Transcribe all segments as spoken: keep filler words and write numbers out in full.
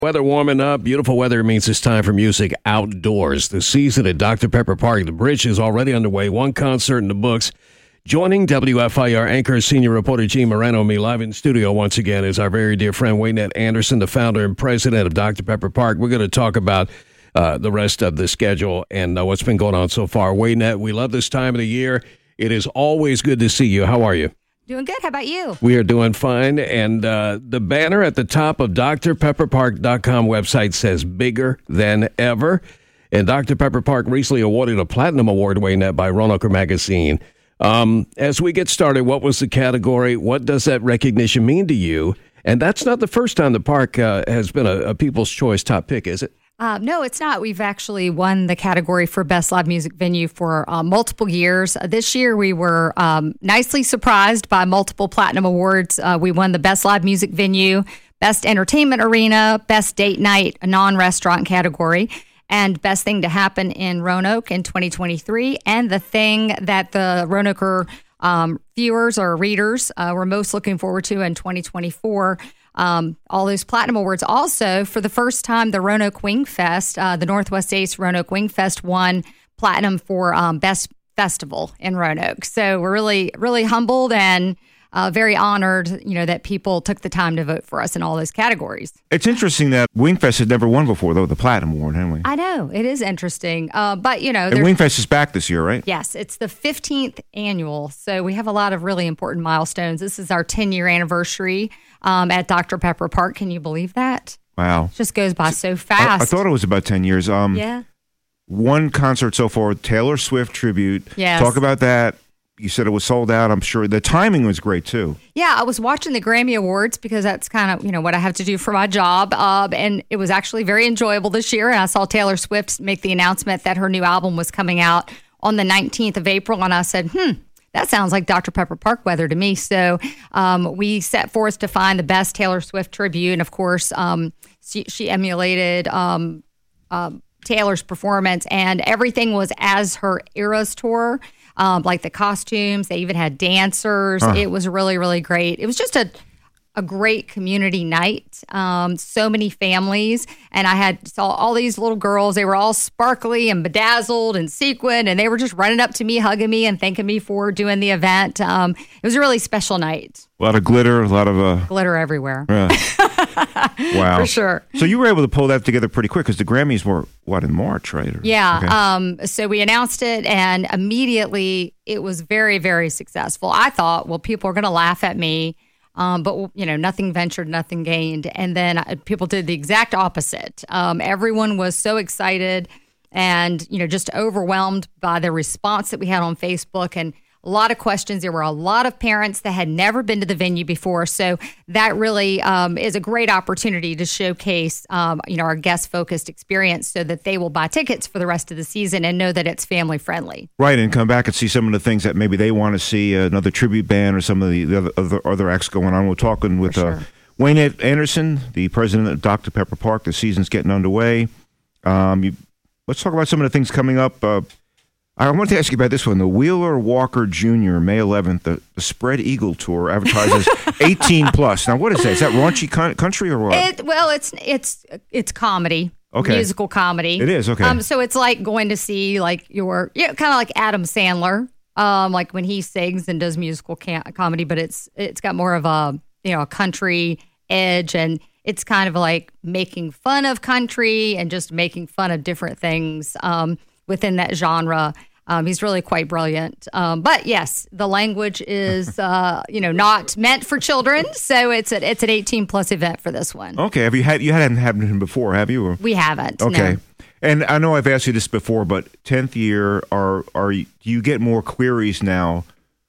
Weather warming up. Beautiful weather means it's time for music outdoors. The season at Doctor Pepper Park, the Bridge, is already underway. One concert in the books. Joining W F I R anchor, senior reporter Gene Moreno, me live in studio once again is our very dear friend Waynette Anderson, the founder and president of Doctor Pepper Park. We're going to talk about uh, the rest of the schedule and uh, what's been going on so far. Waynette, we love this time of the year. It is always good to see you. How are you? Doing good. How about you? We are doing fine. And uh, the banner at the top of D R pepper park dot com website says bigger than ever. And Doctor Pepper Park recently awarded a Platinum Award, Waynette, by Roanoke Magazine. Um, as we get started, what was the category? What does that recognition mean to you? And that's not the first time the park uh, has been a, a People's Choice top pick, is it? Uh, no, it's not. We've actually won the category for Best Live Music Venue for uh, multiple years. Uh, this year, we were um, nicely surprised by multiple Platinum Awards. Uh, we won the Best Live Music Venue, Best Entertainment Arena, Best Date Night, a non-restaurant category, and Best Thing to Happen in Roanoke in twenty twenty-three, and the thing that the Roanoke um, viewers or readers uh, were most looking forward to in twenty twenty-four. Um, all those Platinum Awards. Also, for the first time, the Roanoke Wing Fest, uh, the Northwest States Roanoke Wing Fest won Platinum for um, Best Festival in Roanoke. So we're really, really humbled and uh, very honored, you know, that people took the time to vote for us in all those categories. It's interesting that Wingfest has never won before, though, the Platinum Award, haven't we? I know. It is interesting. Uh, but, you know. And Wingfest is back this year, right? Yes. It's the fifteenth annual. So we have a lot of really important milestones. This is our ten-year anniversary um, at Doctor Pepper Park. Can you believe that? Wow. It just goes by so fast. I, I thought it was about ten years. Um, yeah. One concert so far, Taylor Swift tribute. Yes. Talk about that. You said it was sold out. I'm sure the timing was great, too. Yeah, I was watching the Grammy Awards because that's kind of, you know, what I have to do for my job. Uh, and it was actually very enjoyable this year. And I saw Taylor Swift make the announcement that her new album was coming out on the nineteenth of April. And I said, hmm, that sounds like Doctor Pepper Park weather to me. So um, we set forth to find the best Taylor Swift tribute. And of course, um, she, she emulated um, uh, Taylor's performance, and everything was as her Eras tour. Um, like the costumes, they even had dancers. Huh. It was really, really great. It was just a a great community night. Um, so many families, and I had saw all these little girls. They were all sparkly and bedazzled and sequined, and they were just running up to me, hugging me, and thanking me for doing the event. Um, it was a really special night. A lot of glitter, a lot of uh, glitter everywhere. Yeah. Wow, for sure. So you were able to pull that together pretty quick because the Grammys were what in March, right? Or, yeah. Okay. Um, so we announced it, and immediately it was very, very successful. I thought, well, people are going to laugh at me. Um, but, you know, nothing ventured, nothing gained. And then uh, people did the exact opposite. Um, everyone was so excited and, you know, just overwhelmed by the response that we had on Facebook, and a lot of questions. There were a lot of parents that had never been to the venue before. So that really um, is a great opportunity to showcase, um, you know, our guest-focused experience so that they will buy tickets for the rest of the season and know that it's family-friendly. Right, and come back and see some of the things that maybe they want to see, uh, another tribute band or some of the, the other, other, other acts going on. We're talking with sure. uh, Waynette Anderson, the president of Doctor Pepper Park. The season's getting underway. Um, you, let's talk about some of the things coming up. Uh, I wanted to ask you about this one. The Wheeler Walker Junior, May eleventh, the, the Spread Eagle Tour advertises eighteen plus. Now, what is that? Is that raunchy con- country or what? It, well, it's it's it's comedy. Okay. Musical comedy. It is, okay. Um, so it's like going to see like your, you know, kind of like Adam Sandler, um, like when he sings and does musical ca- comedy, but it's it's got more of a, you know, a country edge, and it's kind of like making fun of country and just making fun of different things um, within that genre. Um, he's really quite brilliant. Um, but yes, the language is, uh, you know, not meant for children. So it's a, it's an eighteen plus event for this one. Okay. Have you had, you hadn't had him before, have you? Or? We haven't. Okay. No. And I know I've asked you this before, but tenth year, are, are you, do you get more queries now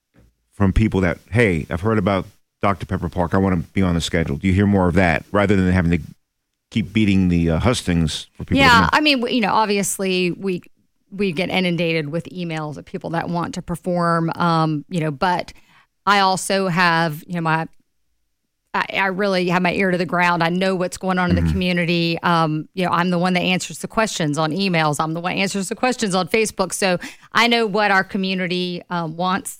from people that, hey, I've heard about Doctor Pepper Park, I want to be on the schedule? Do you hear more of that rather than having to keep beating the uh, hustings for people? Yeah. I mean, you know, obviously we, we get inundated with emails of people that want to perform, um, you know, but I also have, you know, my, I, I really have my ear to the ground. I know what's going on in the community. Um, you know, I'm the one that answers the questions on emails. I'm the one that answers the questions on Facebook. So I know what our community um, wants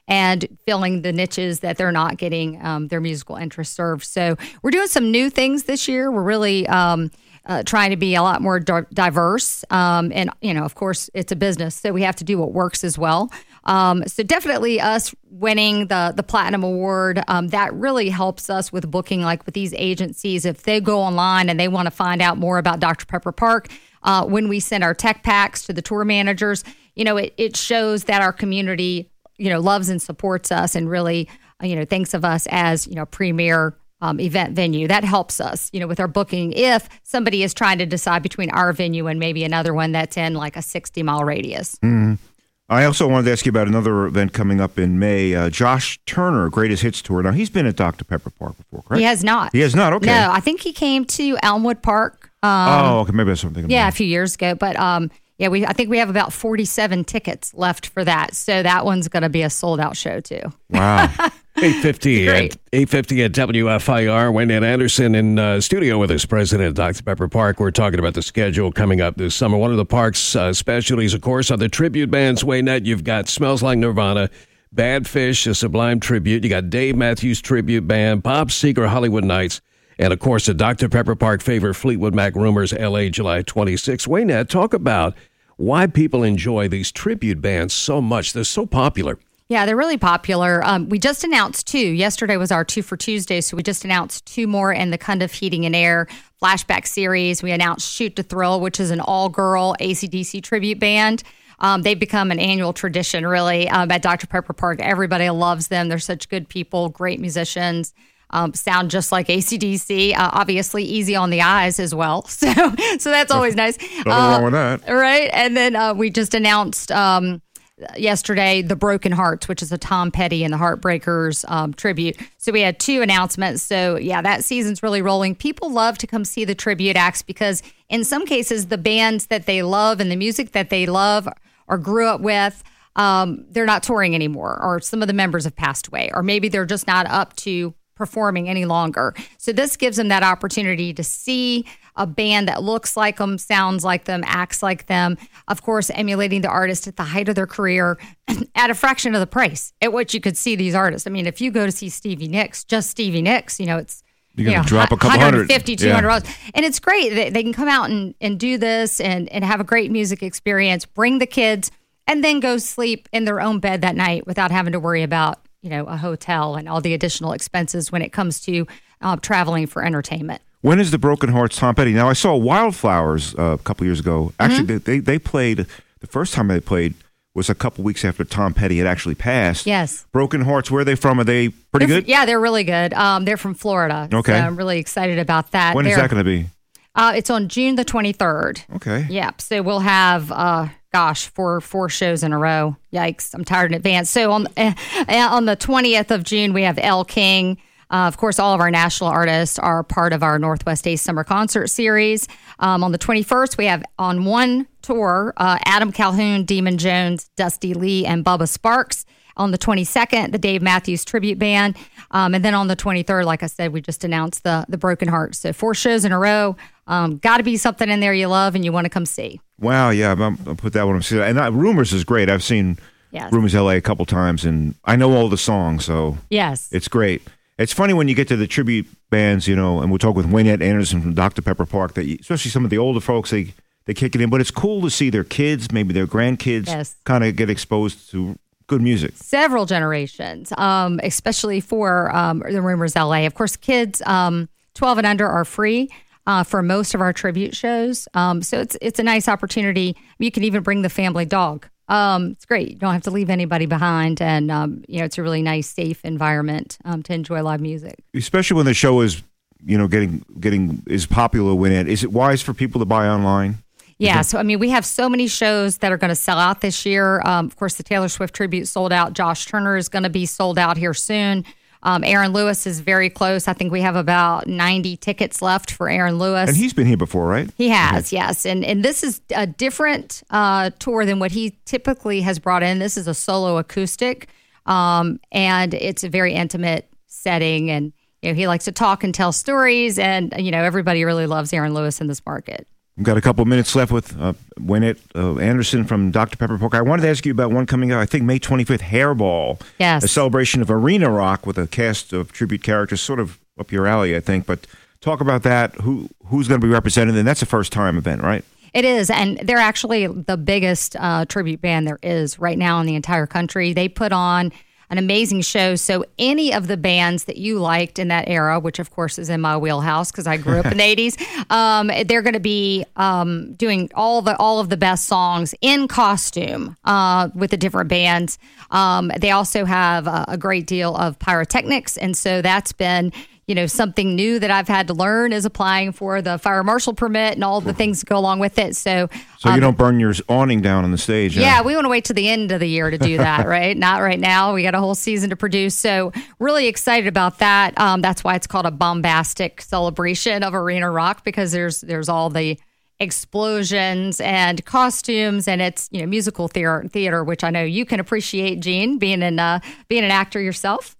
and filling the niches that they're not getting um, their musical interest served. So we're doing some new things this year. We're really um, uh, trying to be a lot more di- diverse. Um, and, you know, of course, it's a business, so we have to do what works as well. Um, so definitely us winning the the Platinum Award, um, that really helps us with booking, like with these agencies. If they go online and they want to find out more about Doctor Pepper Park, uh, when we send our tech packs to the tour managers, you know, it, it shows that our community, you know, loves and supports us and really, you know, thinks of us as, you know, premier um, event venue. That helps us, you know, with our booking if somebody is trying to decide between our venue and maybe another one that's in like a sixty mile radius. Mm-hmm. I also wanted to ask you about another event coming up in May. Uh, Josh Turner, Greatest Hits Tour. Now, he's been at Doctor Pepper Park before, correct? He has not. He has not, okay. No, I think he came to Elmwood Park. Um, oh, okay, maybe that's something. Yeah, a few years ago. But um, yeah, we I think we have about forty-seven tickets left for that. So that one's going to be a sold-out show, too. Wow. eight fifty at eight fifty at W F I R. Wayne Anderson in uh, studio with us, president of Doctor Pepper Park. We're talking about the schedule coming up this summer. One of the park's uh, specialties, of course, are the tribute bands. Wayne, you've got Smells Like Nirvana, Bad Fish, a Sublime tribute. You got Dave Matthews Tribute Band, Bob Seger, Hollywood Nights, and of course the Doctor Pepper Park favorite Fleetwood Mac Rumors, L A, July twenty-sixth. Wayne, talk about why people enjoy these tribute bands so much. They're so popular. Yeah, they're really popular. Um, we just announced two. Yesterday was our two for Tuesday, so we just announced two more in the Cundiff Heating and Air flashback series. We announced Shoot to Thrill, which is an all-girl A C D C tribute band. Um, they've become an annual tradition, really, um, at Doctor Pepper Park. Everybody loves them. They're such good people, great musicians, um, sound just like A C D C. Uh, obviously, easy on the eyes as well. So, so that's always nice. Nothing uh, wrong with that. Right? And then uh, we just announced... Um, yesterday, the Broken Hearts, which is a Tom Petty and the Heartbreakers um, tribute. So we had two announcements. So yeah, that season's really rolling. People love to come see the tribute acts because in some cases, the bands that they love and the music that they love or grew up with, um, they're not touring anymore, or some of the members have passed away, or maybe they're just not up to performing any longer. So this gives them that opportunity to see a band that looks like them, sounds like them, acts like them, of course, emulating the artist at the height of their career at a fraction of the price at which you could see these artists. I mean, if you go to see Stevie Nicks, just Stevie Nicks, you know, it's You're going to you know, drop a couple one hundred. fifty, two hundred dollars. Yeah. And it's great. They, they can come out and, and do this and, and have a great music experience, bring the kids, and then go sleep in their own bed that night without having to worry about, you know, a hotel and all the additional expenses when it comes to uh, traveling for entertainment. When is the Broken Hearts Tom Petty? Now, I saw Wildflowers uh, a couple years ago. Actually, mm-hmm. they, they played, the first time they played was a couple weeks after Tom Petty had actually passed. Yes. Broken Hearts, where are they from? Are they pretty they're, good? Yeah, they're really good. Um, they're from Florida. Okay. So I'm really excited about that. When they're, is that going to be? Uh, it's on June the twenty-third. Okay. Yep. So we'll have, uh, gosh, four four shows in a row. Yikes. I'm tired in advance. So on, uh, on the twentieth of June, we have Elle King. Uh, of course, all of our national artists are part of our Northwest Ace Summer Concert Series. Um, on the twenty-first, we have on one tour, uh, Adam Calhoun, Demon Jones, Dusty Lee, and Bubba Sparks. On the twenty-second, the Dave Matthews Tribute Band. Um, and then on the twenty-third, like I said, we just announced the, the Broken Hearts. So four shows in a row. Um, got to be something in there you love and you want to come see. Wow, yeah, I'll, I'll put that one on. And uh, Rumors is great. I've seen yes. Rumors L A a couple times, and I know all the songs, so yes, it's great. It's funny when you get to the tribute bands, you know, and we'll talk with Wayne Anderson from Doctor Pepper Park, that you, especially some of the older folks, they, they kick it in. But it's cool to see their kids, maybe their grandkids, yes. kind of get exposed to good music. Several generations, um, especially for um, the Rumors L A. Of course, kids um, twelve and under are free uh, for most of our tribute shows. Um, so it's it's a nice opportunity. You can even bring the family dog. Um, it's great. You don't have to leave anybody behind. And, um, you know, it's a really nice, safe environment um, to enjoy live music. Especially when the show is, you know, getting getting is popular when it, is it wise for people to buy online? Yeah. So, I mean, we have so many shows that are going to sell out this year. Um, of course, the Taylor Swift tribute sold out. Josh Turner is going to be sold out here soon. Um, Aaron Lewis is very close. I think we have about ninety tickets left for Aaron Lewis. And he's been here before, right? He has, okay. yes. And and this is a different uh, tour than what he typically has brought in. This is a solo acoustic, um, and it's a very intimate setting. And you know, he likes to talk and tell stories, and you know, everybody really loves Aaron Lewis in this market. We've got a couple of minutes left with uh, Wynette uh, Anderson from Doctor Pepper Park. I wanted to ask you about one coming out, I think, May twenty-fifth, Hairball. Yes. A celebration of arena rock with a cast of tribute characters, sort of up your alley, I think. But talk about that. Who Who's going to be represented? And that's a first-time event, right? It is, and they're actually the biggest uh, tribute band there is right now in the entire country. They put on an amazing show. So any of the bands that you liked in that era, which of course is in my wheelhouse because I grew up in the eighties, um, they're going to be um, doing all the all of the best songs in costume uh, with the different bands. Um, they also have a, a great deal of pyrotechnics, and so that's been, you know, something new that I've had to learn is applying for the fire marshal permit and all the things that go along with it. So, so um, you don't burn your awning down on the stage. Yeah, huh? we want to wait to the end of the year to do that, right? Not right now. We got a whole season to produce. So really excited about that. Um, that's why it's called a bombastic celebration of arena rock, because there's there's all the explosions and costumes, and it's, you know, musical theater, theater which I know you can appreciate, Gene, being an uh, being an actor yourself.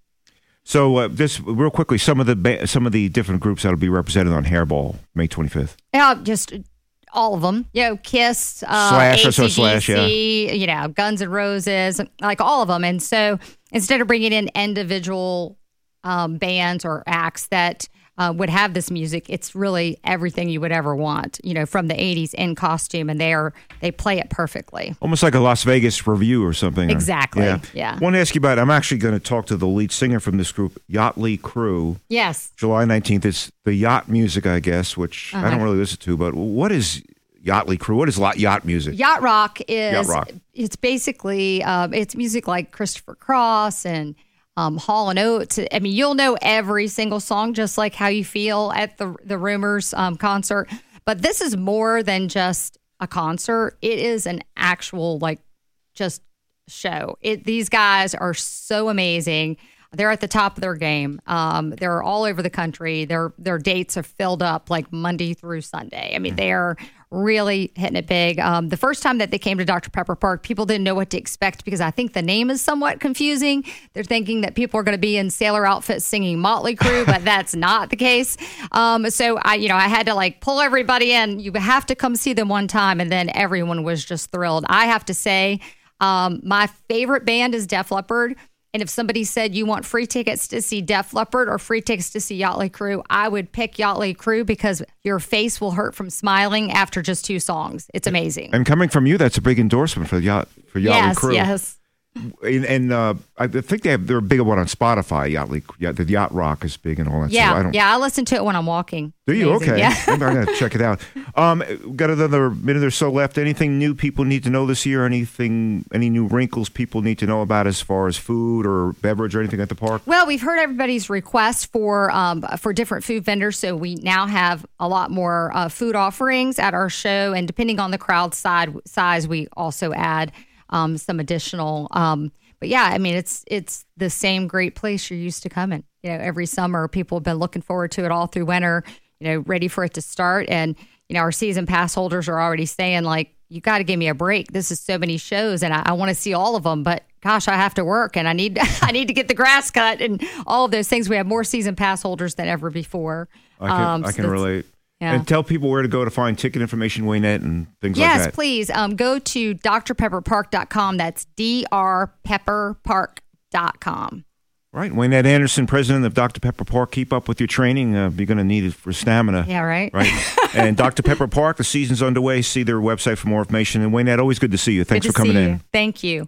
So uh, just real quickly, some of the ba- some of the different groups that'll be represented on Hairball May twenty-fifth. Yeah, just all of them. You know, Kiss, uh, Slash, A C D C, so Slash, yeah. you know, Guns N' Roses, like all of them. And so instead of bringing in individual um, bands or acts that uh, would have this music, it's really everything you would ever want, you know, from the eighties in costume, and they are they play it perfectly. Almost like a Las Vegas review or something. Exactly, Or, yeah. I want to ask you about, I'm actually going to talk to the lead singer from this group, Yachtly Crew. Yes. July nineteenth. It's the yacht music, I guess, which Uh-huh. I don't really listen to, but what is Yachtly Crew? What is lot yacht music? Yacht rock is Yacht rock. It's basically um, it's music like Christopher Cross and um, Hall and Oates. I mean, you'll know every single song, just like how you feel at the the Rumors um, concert. But this is more than just a concert. It is an actual like just show. It these guys are so amazing. They're at the top of their game. Um, they're all over the country. Their their dates are filled up like Monday through Sunday. I mean, they're really hitting it big. Um, the first time that they came to Doctor Pepper Park, people didn't know what to expect because I think the name is somewhat confusing. They're thinking that people are going to be in sailor outfits singing Motley Crue, but that's not the case. Um, so I, you know, I had to like pull everybody in. You have to come see them one time, and then everyone was just thrilled. I have to say, um, my favorite band is Def Leppard. And if somebody said you want free tickets to see Def Leppard or free tickets to see Yachtly Crew, I would pick Yachtly Crew because your face will hurt from smiling after just two songs. It's amazing. And coming from you, that's a big endorsement for yacht for Yachtly yes, Crew. yes. And, and uh, I think they have they're a big one on Spotify. Yachtly, yeah, the yacht rock is big and all that. Yeah, so I don't, yeah. I listen to it when I'm walking. Do you? Amazing. Okay. Yeah. Maybe I'm gonna check it out. Um, got another minute or so left. Anything new people need to know this year? Anything? Any new wrinkles people need to know about as far as food or beverage or anything at the park? Well, we've heard everybody's request for um, for different food vendors, so we now have a lot more uh, food offerings at our show. And depending on the crowd side, size, we also add um, some additional. Um, But yeah, I mean, it's it's the same great place you're used to coming. You know, every summer, people have been looking forward to it all through winter, you know, ready for it to start. And, you know, our season pass holders are already saying, like, you got to give me a break. This is so many shows, and I, I want to see all of them. But gosh, I have to work, and I need I need to get the grass cut and all of those things. We have more season pass holders than ever before. I can, Um, I so can that's- relate. Yeah. And tell people where to go to find ticket information, Wynette, and things Yes, like that. please. Um, go to d r pepper park dot com. That's d r pepper park dot com. Right. Wynette Anderson, president of Doctor Pepper Park. Keep up with your training. Uh, you're going to need it for stamina. Yeah, right. Right. And Doctor Pepper Park, the season's underway. See their website for more information. And Wynette, always good to see you. Thanks Good for to coming see in. you. Thank you.